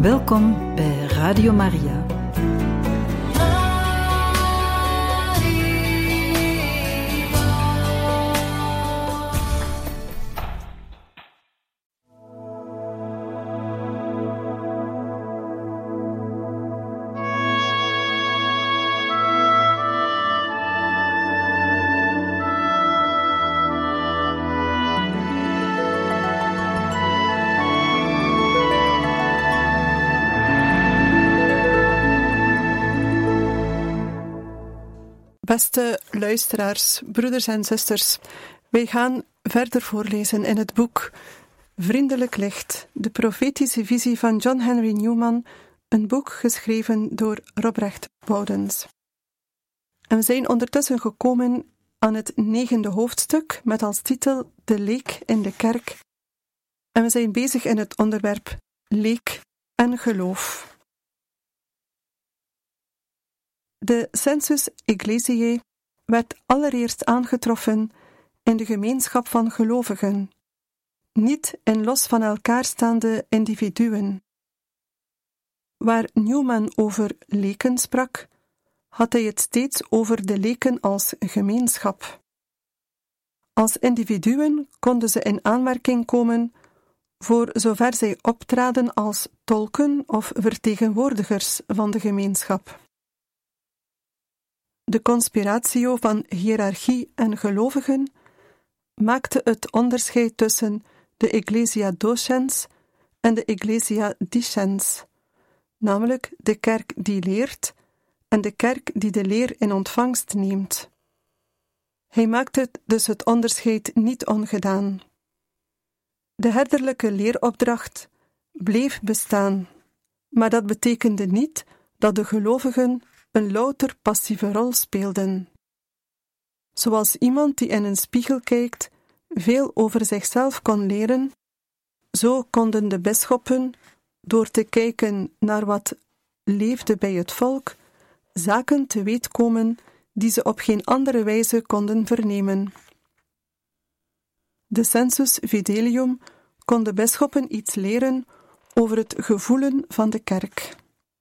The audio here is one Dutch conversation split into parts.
Welkom bij Radio Maria. Beste luisteraars, broeders en zusters, wij gaan verder voorlezen in het boek Vriendelijk Licht, de profetische visie van John Henry Newman, een boek geschreven door Robrecht Boudens. En we zijn ondertussen gekomen aan het 9e hoofdstuk met als titel De leek in de kerk. En we zijn bezig in het onderwerp leek en geloof. De Sensus Ecclesiae werd allereerst aangetroffen in de gemeenschap van gelovigen, niet in los van elkaar staande individuen. Waar Newman over leken sprak, had hij het steeds over de leken als gemeenschap. Als individuen konden ze in aanmerking komen voor zover zij optraden als tolken of vertegenwoordigers van de gemeenschap. De conspiratio van hiërarchie en gelovigen maakte het onderscheid tussen de Ecclesia docens en de Ecclesia discens, namelijk de kerk die leert en de kerk die de leer in ontvangst neemt. Hij maakte dus het onderscheid niet ongedaan. De herderlijke leeropdracht bleef bestaan, maar dat betekende niet dat de gelovigen een louter passieve rol speelden. Zoals iemand die in een spiegel kijkt veel over zichzelf kon leren, zo konden de bisschoppen, door te kijken naar wat leefde bij het volk, zaken te weten komen die ze op geen andere wijze konden vernemen. De sensus fidelium kon de bisschoppen iets leren over het gevoelen van de kerk.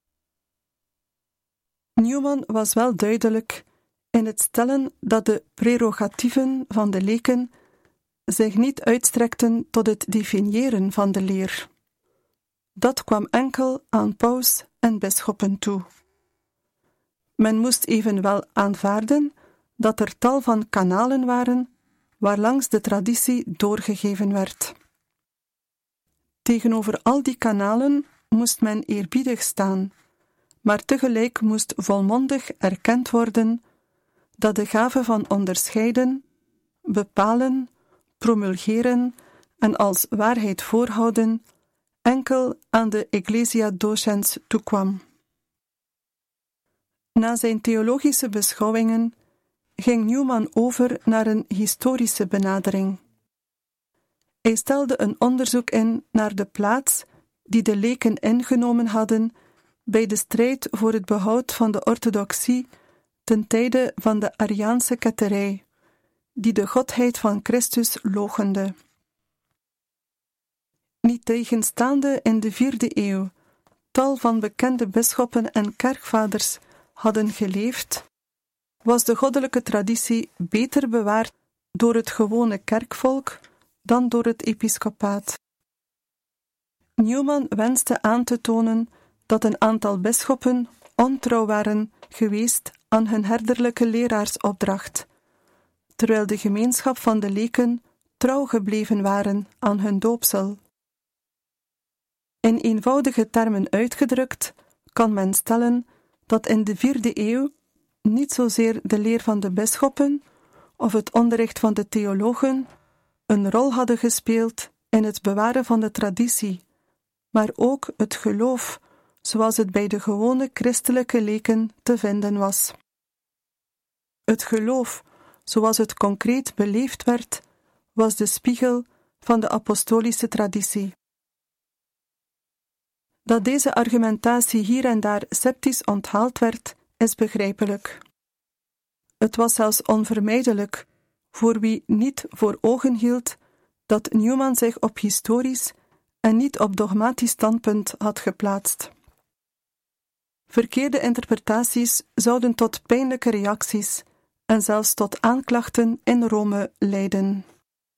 Newman was wel duidelijk in het stellen dat de prerogatieven van de leken zich niet uitstrekten tot het definiëren van de leer. Dat kwam enkel aan paus en bisschoppen toe. Men moest evenwel aanvaarden dat er tal van kanalen waren waarlangs de traditie doorgegeven werd. Tegenover al die kanalen moest men eerbiedig staan, maar tegelijk moest volmondig erkend worden dat de gave van onderscheiden, bepalen, promulgeren en als waarheid voorhouden enkel aan de Ecclesia docens toekwam. Na zijn theologische beschouwingen ging Newman over naar een historische benadering. Hij stelde een onderzoek in naar de plaats die de leken ingenomen hadden bij de strijd voor het behoud van de orthodoxie ten tijde van de Ariaanse ketterij, die de godheid van Christus loochende. Niettegenstaande in de 4e eeuw tal van bekende bisschoppen en kerkvaders hadden geleefd, was de goddelijke traditie beter bewaard door het gewone kerkvolk dan door het episcopaat. Newman wenste aan te tonen dat een aantal bisschoppen ontrouw waren geweest aan hun herderlijke leraarsopdracht, terwijl de gemeenschap van de leken trouw gebleven waren aan hun doopsel. In eenvoudige termen uitgedrukt kan men stellen dat in de 4e eeuw niet zozeer de leer van de bisschoppen of het onderricht van de theologen een rol hadden gespeeld in het bewaren van de traditie, maar ook het geloof, zoals het bij de gewone christelijke leken te vinden was. Het geloof, zoals het concreet beleefd werd, was de spiegel van de apostolische traditie. Dat deze argumentatie hier en daar sceptisch onthaald werd, is begrijpelijk. Het was zelfs onvermijdelijk voor wie niet voor ogen hield dat Newman zich op historisch en niet op dogmatisch standpunt had geplaatst. Verkeerde interpretaties zouden tot pijnlijke reacties en zelfs tot aanklachten in Rome leiden.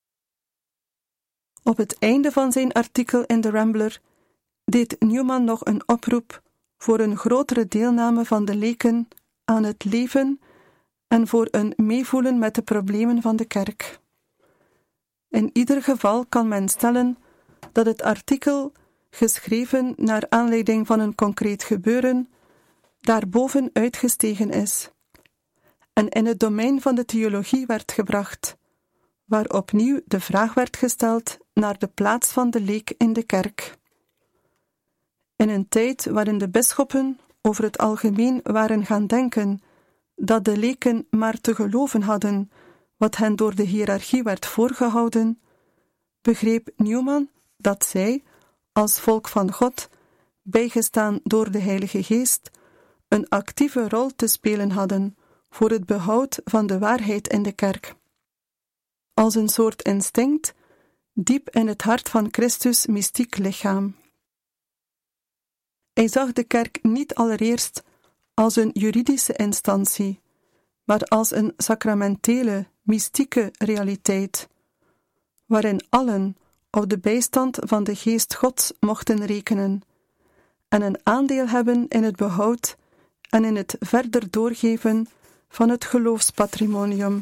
Op het einde van zijn artikel in de Rambler deed Newman nog een oproep voor een grotere deelname van de leken aan het leven en voor een meevoelen met de problemen van de kerk. In ieder geval kan men stellen dat het artikel, geschreven naar aanleiding van een concreet gebeuren, daarboven uitgestegen is en in het domein van de theologie werd gebracht, waar opnieuw de vraag werd gesteld naar de plaats van de leek in de kerk. In een tijd waarin de bisschoppen over het algemeen waren gaan denken dat de leken maar te geloven hadden wat hen door de hiërarchie werd voorgehouden, begreep Newman dat zij, als volk van God, bijgestaan door de Heilige Geest, een actieve rol te spelen hadden voor het behoud van de waarheid in de kerk. Als een soort instinct, diep in het hart van Christus' mystiek lichaam. Hij zag de kerk niet allereerst als een juridische instantie, maar als een sacramentele, mystieke realiteit, waarin allen op de bijstand van de Geest Gods mochten rekenen en een aandeel hebben in het behoud en in het verder doorgeven van het geloofspatrimonium.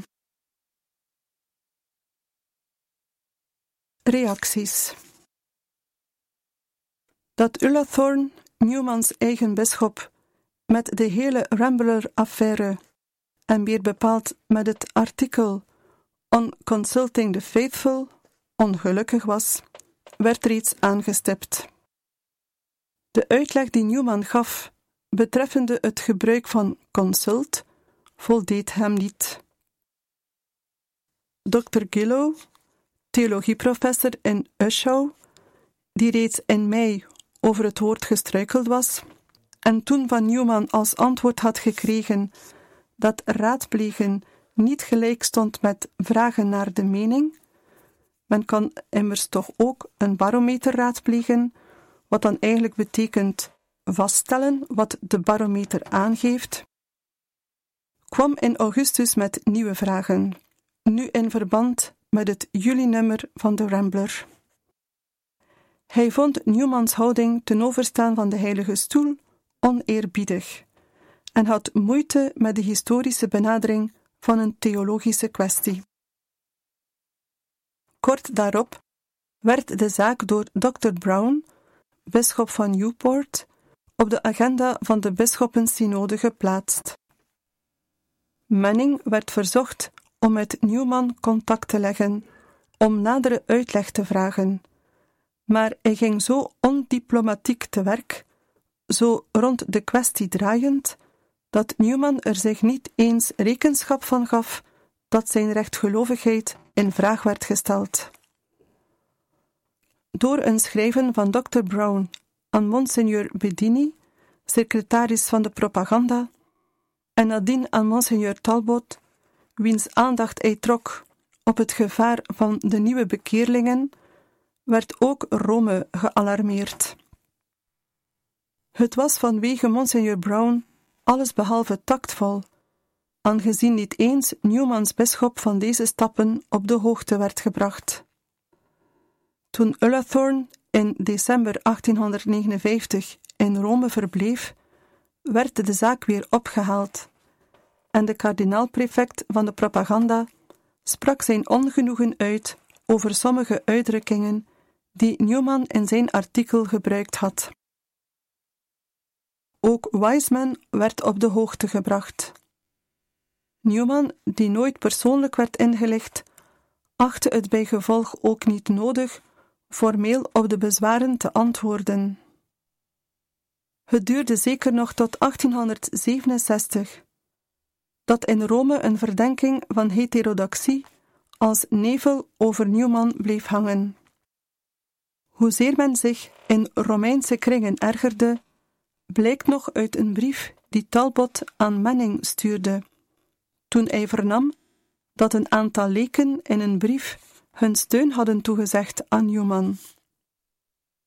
Reacties. Dat Ullathorne, Newmans eigen bisschop, met de hele Rambler-affaire en meer bepaald met het artikel On Consulting the Faithful ongelukkig was, werd reeds aangestipt. De uitleg die Newman gaf betreffende het gebruik van consult voldeed hem niet. Dr. Gillow, theologieprofessor in Ushau, die reeds in mei over het woord gestruikeld was en toen van Newman als antwoord had gekregen dat raadplegen niet gelijk stond met vragen naar de mening. Men kan immers toch ook een barometer raadplegen, wat dan eigenlijk betekent vaststellen wat de barometer aangeeft, kwam in augustus met nieuwe vragen, nu in verband met het juli-nummer van de Rambler. Hij vond Newmans houding ten overstaan van de Heilige Stoel oneerbiedig en had moeite met de historische benadering van een theologische kwestie. Kort daarop werd de zaak door Dr. Brown, bisschop van Newport, op de agenda van de bisschoppensynode geplaatst. Manning werd verzocht om met Newman contact te leggen, om nadere uitleg te vragen, maar hij ging zo ondiplomatiek te werk, zo rond de kwestie draaiend, dat Newman er zich niet eens rekenschap van gaf dat zijn rechtgelovigheid in vraag werd gesteld. Door een schrijven van Dr. Brown aan Monseigneur Bedini, secretaris van de propaganda, en nadien aan Monseigneur Talbot, wiens aandacht hij trok op het gevaar van de nieuwe bekeerlingen, werd ook Rome gealarmeerd. Het was vanwege Monseigneur Brown allesbehalve tactvol, aangezien niet eens Newmans bisschop van deze stappen op de hoogte werd gebracht. Toen Ullathorne in december 1859 in Rome verbleef, werd de zaak weer opgehaald en de kardinaalprefect van de propaganda sprak zijn ongenoegen uit over sommige uitdrukkingen die Newman in zijn artikel gebruikt had. Ook Wiseman werd op de hoogte gebracht. Newman, die nooit persoonlijk werd ingelicht, achtte het bijgevolg ook niet nodig formeel op de bezwaren te antwoorden. Het duurde zeker nog tot 1867, dat in Rome een verdenking van heterodoxie als nevel over Newman bleef hangen. Hoezeer men zich in Romeinse kringen ergerde, blijkt nog uit een brief die Talbot aan Manning stuurde, toen hij vernam dat een aantal leken in een brief hun steun hadden toegezegd aan Newman.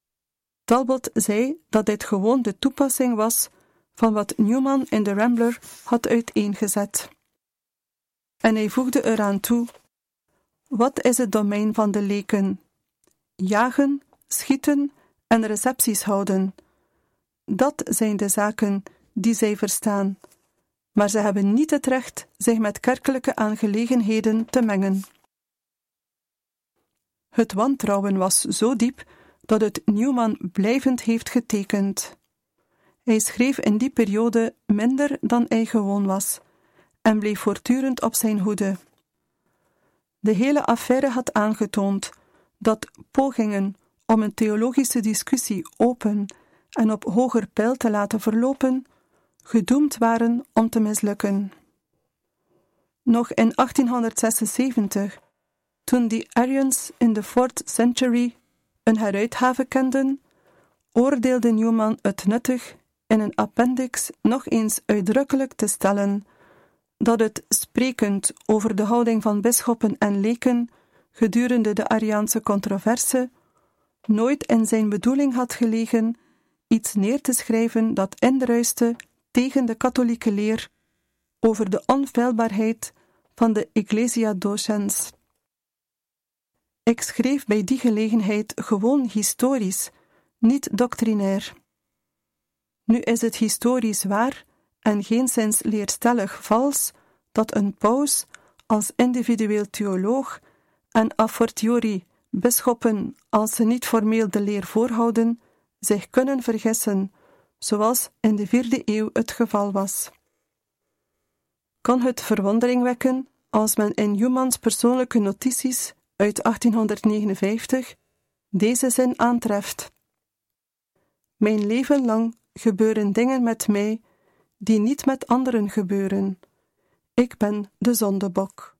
Talbot zei dat dit gewoon de toepassing was van wat Newman in de Rambler had uiteengezet. En hij voegde eraan toe: wat is het domein van de leken? Jagen, schieten en recepties houden. Dat zijn de zaken die zij verstaan, maar ze hebben niet het recht zich met kerkelijke aangelegenheden te mengen. Het wantrouwen was zo diep dat het Newman blijvend heeft getekend. Hij schreef in die periode minder dan hij gewoon was en bleef voortdurend op zijn hoede. De hele affaire had aangetoond dat pogingen om een theologische discussie open en op hoger peil te laten verlopen, gedoemd waren om te mislukken. Nog in 1876, toen de Arians in de 4th century een heruitgave kenden, oordeelde Newman het nuttig in een appendix nog eens uitdrukkelijk te stellen dat het, sprekend over de houding van bisschoppen en leken gedurende de Ariaanse controverse, nooit in zijn bedoeling had gelegen iets neer te schrijven dat indruiste tegen de katholieke leer over de onfeilbaarheid van de Ecclesia Docens. Ik schreef bij die gelegenheid gewoon historisch, niet doctrinair. Nu is het historisch waar en geenszins leerstellig vals dat een paus als individueel theoloog en a fortiori bisschoppen, als ze niet formeel de leer voorhouden, zich kunnen vergissen, zoals in de 4e eeuw het geval was. Kan het verwondering wekken als men in Newmans persoonlijke notities uit 1859 deze zin aantreft: mijn leven lang gebeuren dingen met mij die niet met anderen gebeuren. Ik ben de zondebok.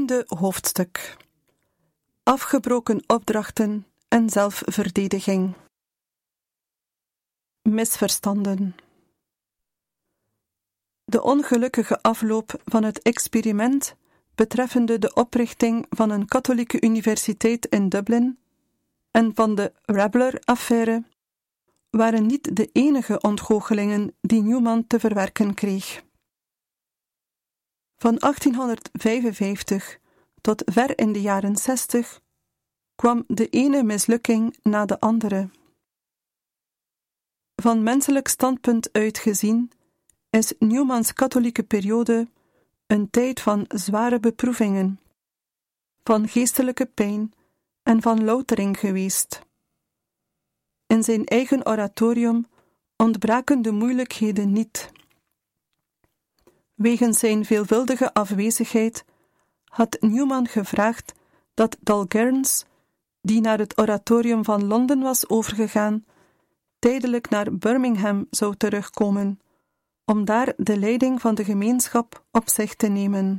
10e hoofdstuk. Afgebroken opdrachten en zelfverdediging. Misverstanden. De ongelukkige afloop van het experiment betreffende de oprichting van een katholieke universiteit in Dublin en van de Rabler-affaire waren niet de enige ontgoochelingen die Newman te verwerken kreeg. Van 1855 tot ver in de jaren 60 kwam de ene mislukking na de andere. Van menselijk standpunt uit gezien is Newmans katholieke periode een tijd van zware beproevingen, van geestelijke pijn en van loutering geweest. In zijn eigen oratorium ontbraken de moeilijkheden niet. Wegens zijn veelvuldige afwezigheid had Newman gevraagd dat Dalgairns, die naar het oratorium van Londen was overgegaan, tijdelijk naar Birmingham zou terugkomen, om daar de leiding van de gemeenschap op zich te nemen.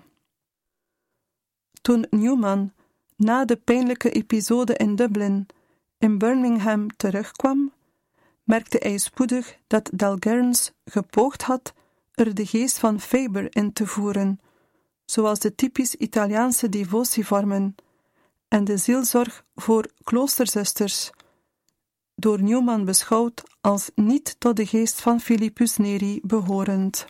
Toen Newman, na de pijnlijke episode in Dublin, in Birmingham terugkwam, merkte hij spoedig dat Dalgairns gepoogd had er de geest van Faber in te voeren, zoals de typisch Italiaanse devotievormen en de zielzorg voor kloosterzusters, door Newman beschouwd als niet tot de geest van Philippus Neri behorend.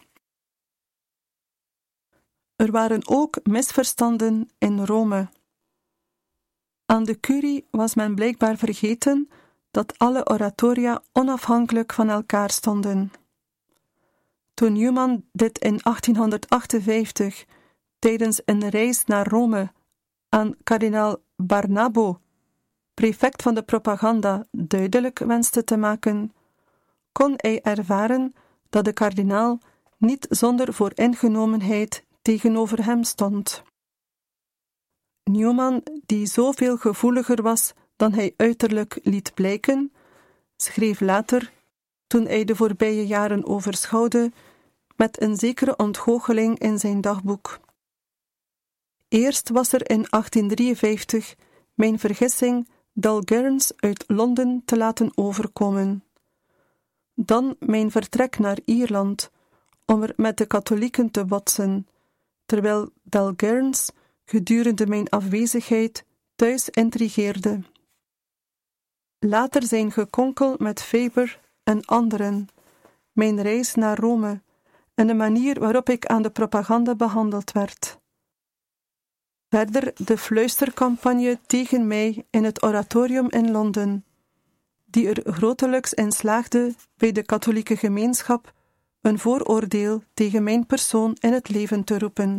Er waren ook misverstanden in Rome. Aan de curie was men blijkbaar vergeten dat alle oratoria onafhankelijk van elkaar stonden. Toen Newman dit in 1858 tijdens een reis naar Rome aan kardinaal Barnabo, prefect van de propaganda, duidelijk wenste te maken, kon hij ervaren dat de kardinaal niet zonder vooringenomenheid tegenover hem stond. Newman, die zoveel gevoeliger was dan hij uiterlijk liet blijken, schreef later, toen hij de voorbije jaren overschouwde, met een zekere ontgoocheling in zijn dagboek. Eerst was er in 1853 mijn vergissing Dalgairns uit Londen te laten overkomen. Dan mijn vertrek naar Ierland, om er met de katholieken te botsen, terwijl Dalgairns gedurende mijn afwezigheid thuis intrigeerde. Later zijn gekonkel met Faber en anderen, mijn reis naar Rome en de manier waarop ik aan de propaganda behandeld werd. Verder de fluistercampagne tegen mij in het oratorium in Londen, die er grotelijks in slaagde bij de katholieke gemeenschap een vooroordeel tegen mijn persoon in het leven te roepen.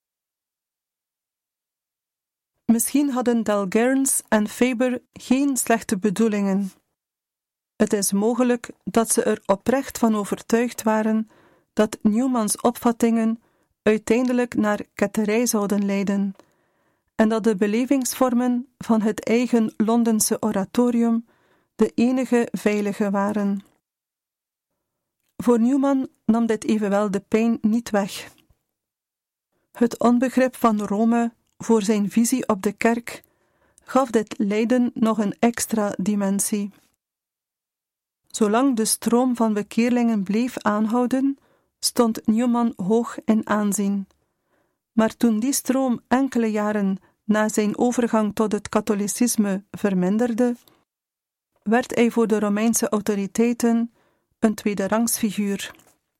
Misschien hadden Dalgairns en Faber geen slechte bedoelingen. Het is mogelijk dat ze er oprecht van overtuigd waren dat Newmans opvattingen uiteindelijk naar ketterij zouden leiden en dat de belevingsvormen van het eigen Londense oratorium de enige veilige waren. Voor Newman nam dit evenwel de pijn niet weg. Het onbegrip van Rome voor zijn visie op de kerk gaf dit lijden nog een extra dimensie. Zolang de stroom van bekeerlingen bleef aanhouden, stond Newman hoog in aanzien. Maar toen die stroom enkele jaren na zijn overgang tot het katholicisme verminderde, werd hij voor de Romeinse autoriteiten een tweederangsfiguur.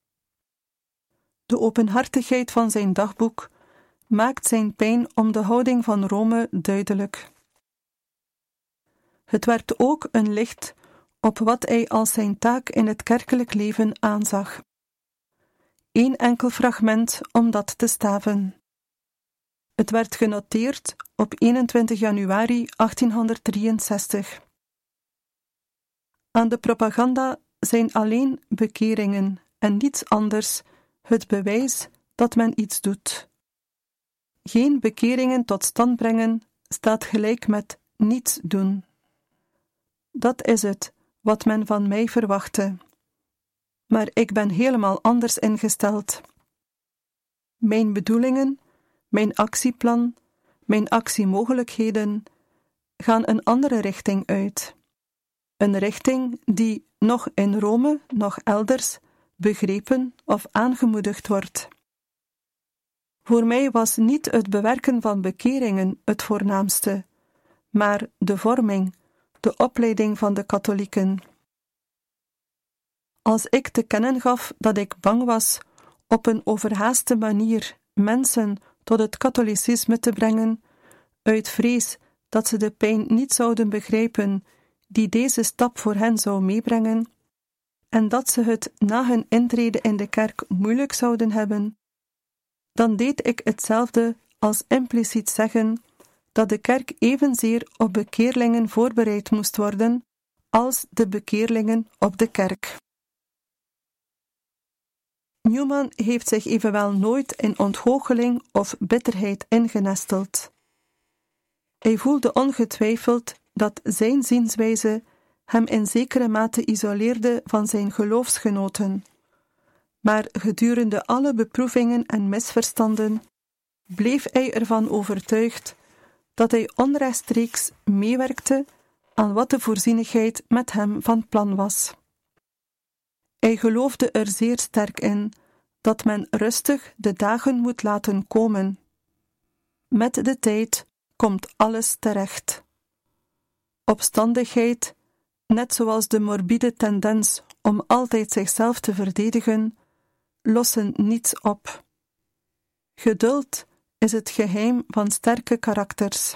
De openhartigheid van zijn dagboek maakt zijn pijn om de houding van Rome duidelijk. Het werd ook een licht op wat hij als zijn taak in het kerkelijk leven aanzag. Eén enkel fragment om dat te staven. Het werd genoteerd op 21 januari 1863. Aan de propaganda zijn alleen bekeringen en niets anders het bewijs dat men iets doet. Geen bekeringen tot stand brengen staat gelijk met niets doen. Dat is het wat men van mij verwachtte. Maar ik ben helemaal anders ingesteld. Mijn bedoelingen, mijn actieplan, mijn actiemogelijkheden gaan een andere richting uit. Een richting die nog in Rome, nog elders begrepen of aangemoedigd wordt. Voor mij was niet het bewerken van bekeringen het voornaamste, maar de vorming, de opleiding van de katholieken. Als ik te kennen gaf dat ik bang was op een overhaaste manier mensen tot het katholicisme te brengen, uit vrees dat ze de pijn niet zouden begrijpen die deze stap voor hen zou meebrengen, en dat ze het na hun intrede in de kerk moeilijk zouden hebben, dan deed ik hetzelfde als impliciet zeggen dat de kerk evenzeer op bekeerlingen voorbereid moest worden als de bekeerlingen op de kerk. Newman heeft zich evenwel nooit in ontgoocheling of bitterheid ingenesteld. Hij voelde ongetwijfeld dat zijn zienswijze hem in zekere mate isoleerde van zijn geloofsgenoten, maar gedurende alle beproevingen en misverstanden bleef hij ervan overtuigd dat hij onrechtstreeks meewerkte aan wat de voorzienigheid met hem van plan was. Hij geloofde er zeer sterk in dat men rustig de dagen moet laten komen. Met de tijd komt alles terecht. Opstandigheid, net zoals de morbide tendens om altijd zichzelf te verdedigen, lossen niets op. Geduld is het geheim van sterke karakters.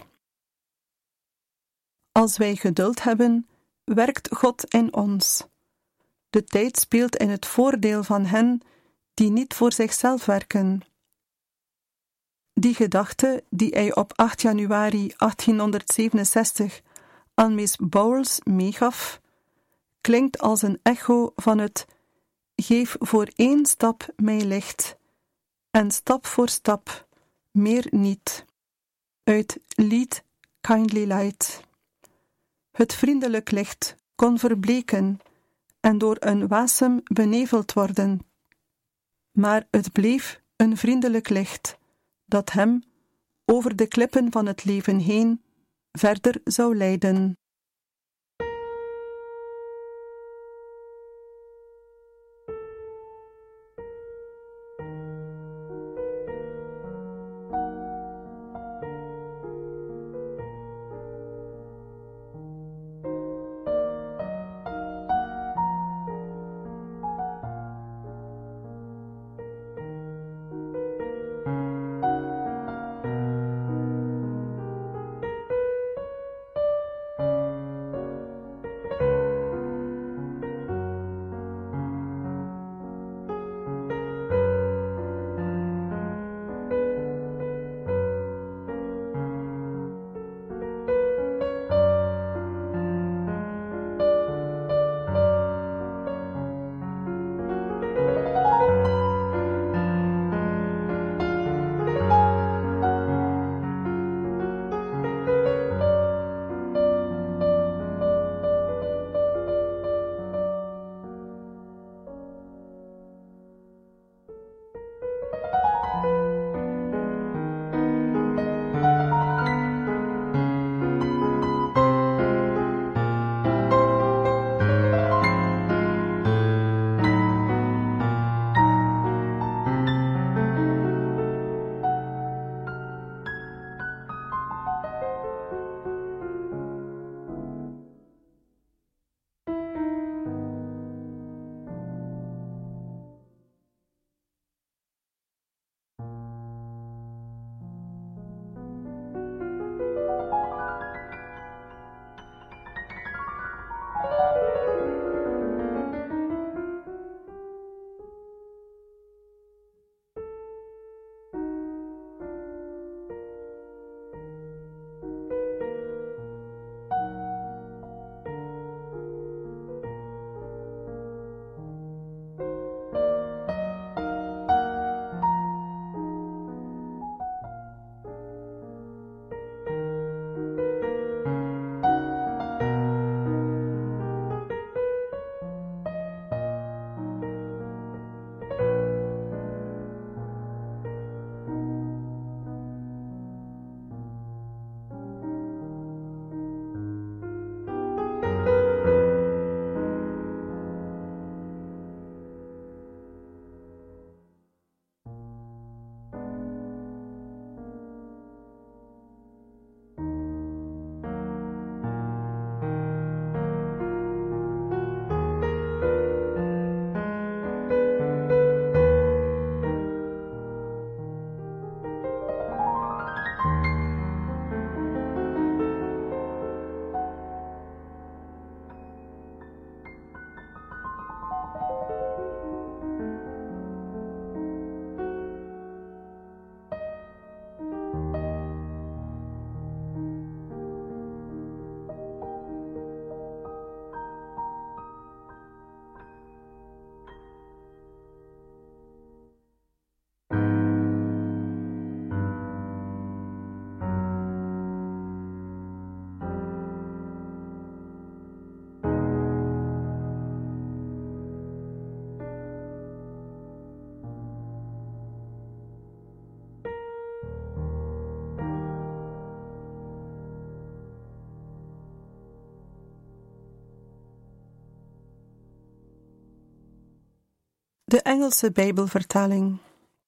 Als wij geduld hebben, werkt God in ons. De tijd speelt in het voordeel van hen die niet voor zichzelf werken. Die gedachte die hij op 8 januari 1867 aan Miss Bowles meegaf, klinkt als een echo van het geef voor 1 stap mij licht, en stap voor stap, meer niet. Uit Lead, Kindly Light. Het vriendelijk licht kon verbleken en door een wasem beneveld worden, maar het bleef een vriendelijk licht, dat hem, over de klippen van het leven heen, verder zou leiden. De Engelse Bijbelvertaling.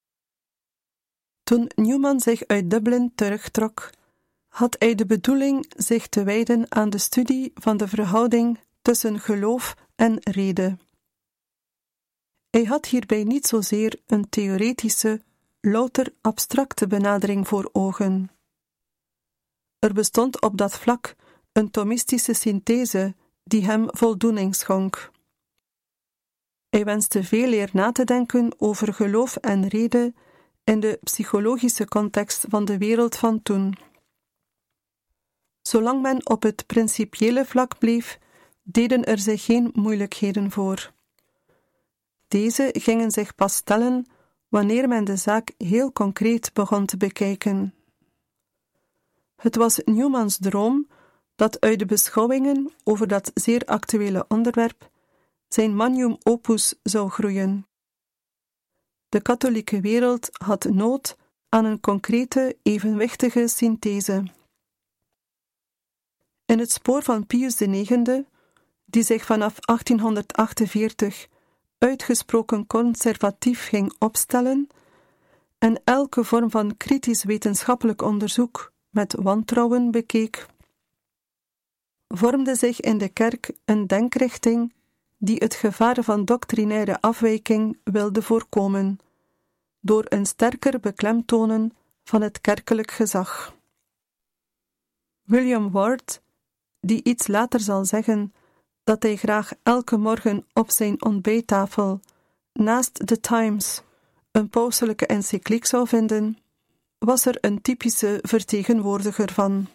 Toen Newman zich uit Dublin terugtrok, had hij de bedoeling zich te wijden aan de studie van de verhouding tussen geloof en rede. Hij had hierbij niet zozeer een theoretische, louter abstracte benadering voor ogen. Er bestond op dat vlak een thomistische synthese die hem voldoening schonk. Hij wenste veeleer na te denken over geloof en rede in de psychologische context van de wereld van toen. Zolang men op het principiële vlak bleef, deden er zich geen moeilijkheden voor. Deze gingen zich pas stellen wanneer men de zaak heel concreet begon te bekijken. Het was Newmans droom dat uit de beschouwingen over dat zeer actuele onderwerp zijn magnum opus zou groeien. De katholieke wereld had nood aan een concrete, evenwichtige synthese. In het spoor van Pius IX, die zich vanaf 1848 uitgesproken conservatief ging opstellen en elke vorm van kritisch wetenschappelijk onderzoek met wantrouwen bekeek, vormde zich in de kerk een denkrichting die het gevaar van doctrinaire afwijking wilde voorkomen, door een sterker beklemtonen van het kerkelijk gezag. William Ward, die iets later zal zeggen dat hij graag elke morgen op zijn ontbijttafel naast The Times een pauselijke encycliek zou vinden, was er een typische vertegenwoordiger van.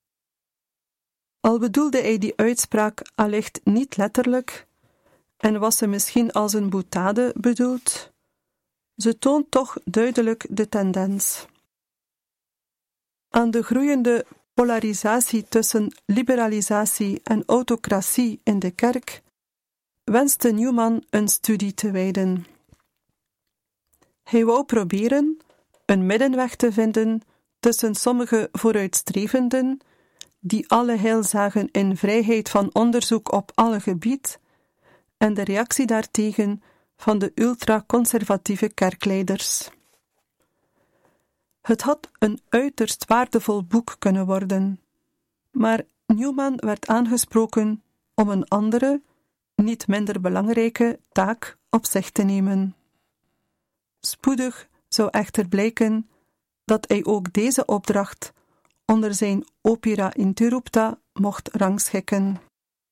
Al bedoelde hij die uitspraak allicht niet letterlijk, en was ze misschien als een boutade bedoeld, ze toont toch duidelijk de tendens. Aan de groeiende polarisatie tussen liberalisatie en autocratie in de kerk wenste Newman een studie te wijden. Hij wou proberen een middenweg te vinden tussen sommige vooruitstrevenden, die alle heil zagen in vrijheid van onderzoek op alle gebied, en de reactie daartegen van de ultraconservatieve kerkleiders. Het had een uiterst waardevol boek kunnen worden, maar Newman werd aangesproken om een andere, niet minder belangrijke taak op zich te nemen. Spoedig zou echter blijken dat hij ook deze opdracht onder zijn opera interrupta mocht rangschikken.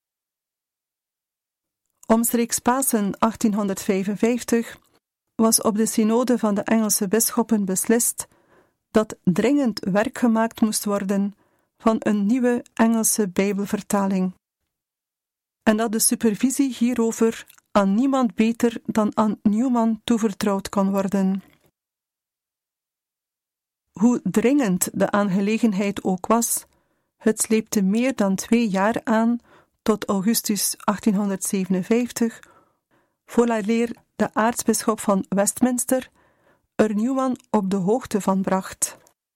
Omstreeks Pasen 1855 was op de synode van de Engelse bisschoppen beslist dat dringend werk gemaakt moest worden van een nieuwe Engelse Bijbelvertaling, en dat de supervisie hierover aan niemand beter dan aan Newman toevertrouwd kon worden. Hoe dringend de aangelegenheid ook was, het sleepte meer dan 2 jaar aan tot augustus 1857, vooraleer de aartsbisschop van Westminster er Newman op de hoogte van bracht.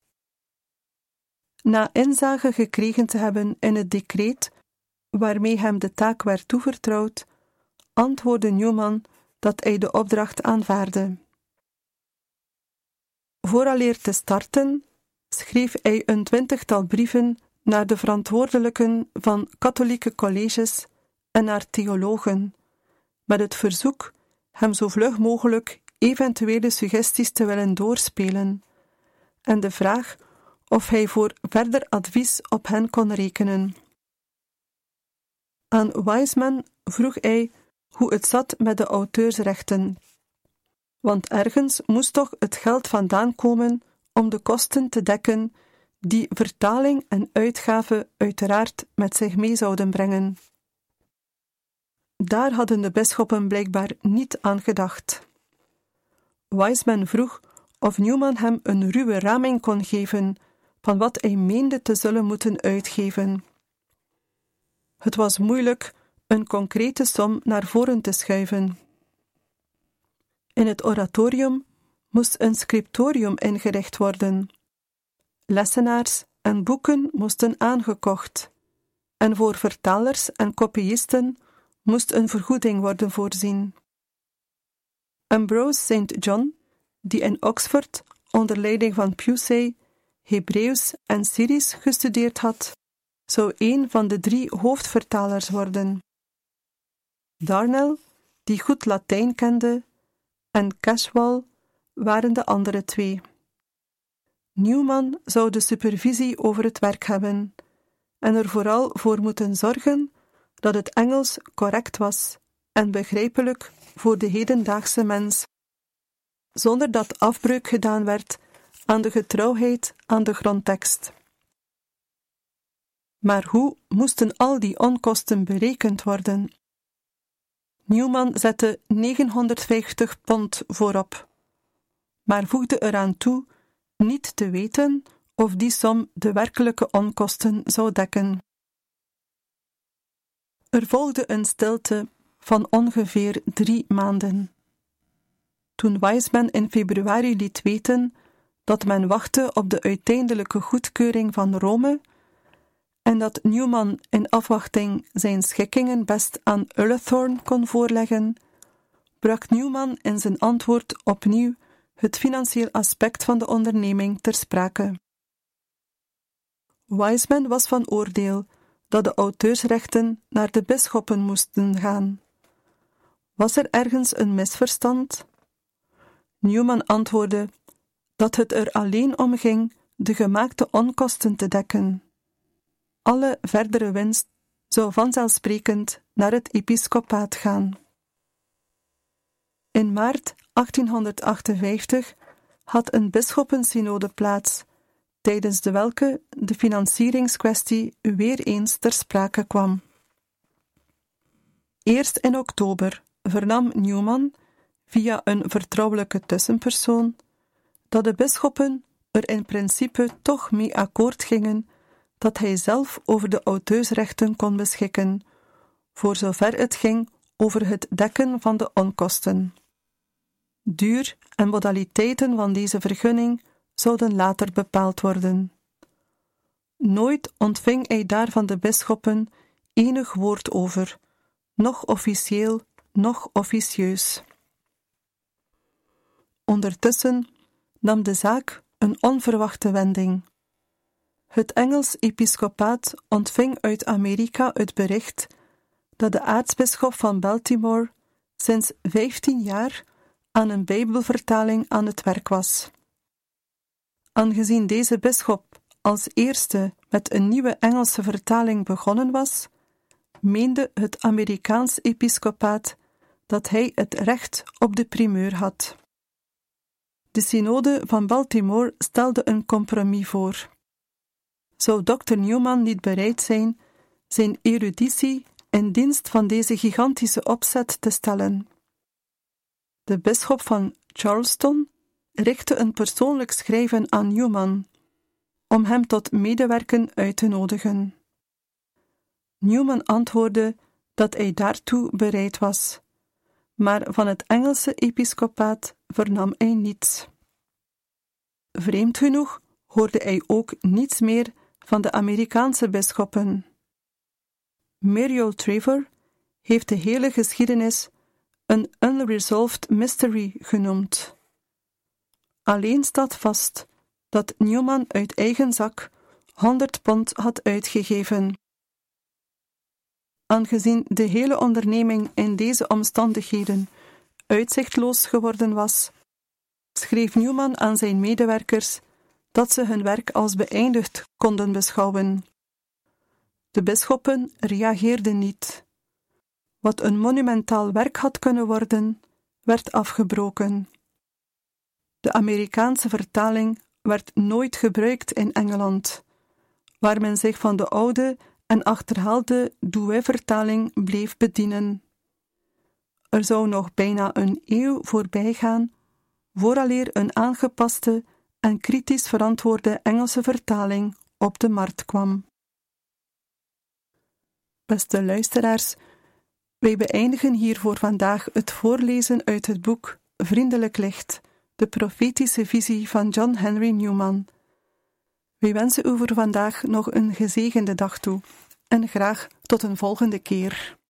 Na inzage gekregen te hebben in het decreet waarmee hem de taak werd toevertrouwd, antwoordde Newman dat hij de opdracht aanvaardde. Vooraleer te starten, schreef hij een 20-tal brieven naar de verantwoordelijken van katholieke colleges en naar theologen, met het verzoek hem zo vlug mogelijk eventuele suggesties te willen doorspelen, en de vraag of hij voor verder advies op hen kon rekenen. Aan Wiseman vroeg hij hoe het zat met de auteursrechten, want ergens moest toch het geld vandaan komen om de kosten te dekken die vertaling en uitgave uiteraard met zich mee zouden brengen. Daar hadden de bisschoppen blijkbaar niet aan gedacht. Wiseman vroeg of Newman hem een ruwe raming kon geven van wat hij meende te zullen moeten uitgeven. Het was moeilijk een concrete som naar voren te schuiven. In het oratorium moest een scriptorium ingericht worden. Lessenaars en boeken moesten aangekocht, en voor vertalers en kopiïsten moest een vergoeding worden voorzien. Ambrose St. John, die in Oxford onder leiding van Pusey Hebreeuws en Syrisch gestudeerd had, zou een van de 3 hoofdvertalers worden. Darnell, die goed Latijn kende, en Cashwell waren de andere 2. Newman zou de supervisie over het werk hebben en er vooral voor moeten zorgen dat het Engels correct was en begrijpelijk voor de hedendaagse mens, zonder dat afbreuk gedaan werd aan de getrouwheid aan de grondtekst. Maar hoe moesten al die onkosten berekend worden? Newman zette £950 voorop, maar voegde eraan toe niet te weten of die som de werkelijke onkosten zou dekken. Er volgde een stilte van ongeveer 3 maanden. Toen Wiseman in februari liet weten dat men wachtte op de uiteindelijke goedkeuring van Rome en dat Newman in afwachting zijn schikkingen best aan Ullathorne kon voorleggen, bracht Newman in zijn antwoord opnieuw het financieel aspect van de onderneming ter sprake. Wiseman was van oordeel dat de auteursrechten naar de bisschoppen moesten gaan. Was er ergens een misverstand? Newman antwoordde dat het er alleen om ging de gemaakte onkosten te dekken. Alle verdere winst zou vanzelfsprekend naar het episcopaat gaan. In maart 1858 had een bisschoppensynode plaats, tijdens de welke de financieringskwestie weer eens ter sprake kwam. Eerst in oktober vernam Newman, via een vertrouwelijke tussenpersoon, dat de bisschoppen er in principe toch mee akkoord gingen dat hij zelf over de auteursrechten kon beschikken, voor zover het ging over het dekken van de onkosten. Duur en modaliteiten van deze vergunning zouden later bepaald worden. Nooit ontving hij daar van de bisschoppen enig woord over, noch officieel, noch officieus. Ondertussen nam de zaak een onverwachte wending. Het Engels episcopaat ontving uit Amerika het bericht dat de aartsbisschop van Baltimore sinds 15 jaar aan een Bijbelvertaling aan het werk was. Aangezien deze bisschop als eerste met een nieuwe Engelse vertaling begonnen was, meende het Amerikaans episcopaat dat hij het recht op de primeur had. De synode van Baltimore stelde een compromis voor. Zou Dr. Newman niet bereid zijn zijn eruditie in dienst van deze gigantische opzet te stellen? De bisschop van Charleston richtte een persoonlijk schrijven aan Newman, om hem tot medewerken uit te nodigen. Newman antwoordde dat hij daartoe bereid was, maar van het Engelse episcopaat vernam hij niets. Vreemd genoeg hoorde hij ook niets meer van de Amerikaanse bisschoppen. Muriel Trevor heeft de hele geschiedenis een unresolved mystery genoemd. Alleen staat vast dat Newman uit eigen zak £100 had uitgegeven. Aangezien de hele onderneming in deze omstandigheden uitzichtloos geworden was, schreef Newman aan zijn medewerkers dat ze hun werk als beëindigd konden beschouwen. De bisschoppen reageerden niet. Wat een monumentaal werk had kunnen worden, werd afgebroken. De Amerikaanse vertaling werd nooit gebruikt in Engeland, waar men zich van de oude en achterhaalde Douai-vertaling bleef bedienen. Er zou nog bijna een eeuw voorbij gaan, vooraleer een aangepaste en kritisch verantwoorde Engelse vertaling op de markt kwam. Beste luisteraars, wij beëindigen hier voor vandaag het voorlezen uit het boek Vriendelijk Licht, de profetische visie van John Henry Newman. Wij wensen u voor vandaag nog een gezegende dag toe en graag tot een volgende keer.